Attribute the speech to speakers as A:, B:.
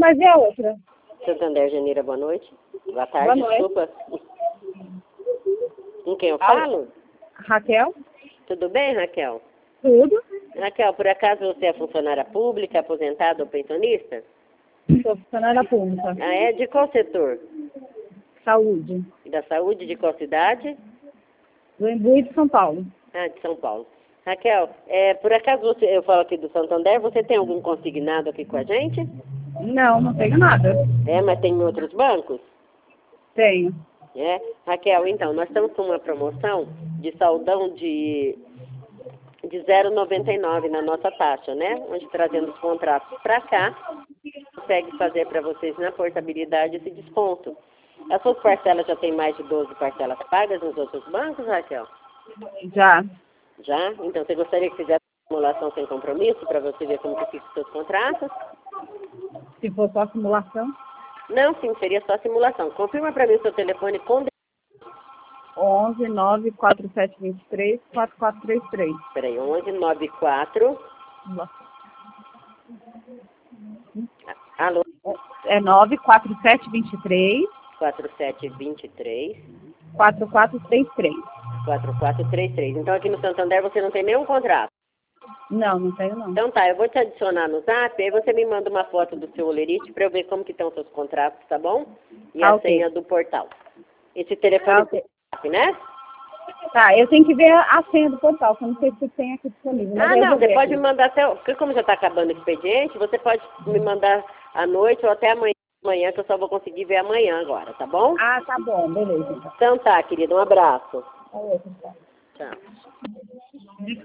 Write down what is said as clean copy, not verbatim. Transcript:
A: Mas e a outra?
B: Santander, Janeira, boa noite. Boa tarde,
A: Boa noite.
B: desculpa. Com quem eu falo?
A: Raquel?
B: Tudo bem, Raquel?
A: Tudo?
B: Raquel, por acaso você é funcionária pública, aposentada ou pensionista?
A: Sou funcionária pública.
B: Ah, é? De qual setor?
A: Saúde.
B: Da saúde, de qual cidade?
A: Do Embu de São Paulo.
B: Ah, de São Paulo. Raquel, por acaso eu falo aqui do Santander, você tem algum consignado aqui com a gente?
A: Não, não tenho nada.
B: É, mas tem em outros bancos?
A: Tenho.
B: É. Raquel, então, nós estamos com uma promoção de saldão de 0,99 na nossa taxa, né? Onde trazendo os contratos para cá, consegue fazer para vocês na portabilidade esse desconto. As suas parcelas já tem mais de 12 parcelas pagas nos outros bancos, Raquel?
A: Já.
B: Já? Então, você gostaria que fizesse uma simulação sem compromisso para você ver como que fica os seus contratos?
A: Se for só simulação.
B: Não, sim, seria só simulação. Confirma para mim o seu telefone com...
A: 11 9 4723 4433.
B: Peraí, 1194... Alô?
A: É 94723
B: 4723
A: 4433.
B: 4433. Então, aqui no Santander você não tem nenhum contrato.
A: Não, não tenho não.
B: Então tá, eu vou te adicionar no Zap, aí você me manda uma foto do seu olerite para eu ver como que estão os seus contratos, tá bom? E a
A: Ok.
B: senha do portal. Esse telefone
A: Ok.
B: é Zap, né?
A: Tá, eu tenho que ver a senha do portal, que eu não sei se tem aqui disponível. Mas
B: Ah,
A: eu
B: não,
A: vou
B: você
A: ver
B: pode
A: aqui.
B: me mandar até... Porque como já está acabando o expediente, você pode me mandar à noite ou até amanhã, que eu só vou conseguir ver amanhã agora, tá bom?
A: Ah, tá bom, beleza.
B: Então tá, querida, um abraço.
A: Tá bom, pessoal.
B: Tchau.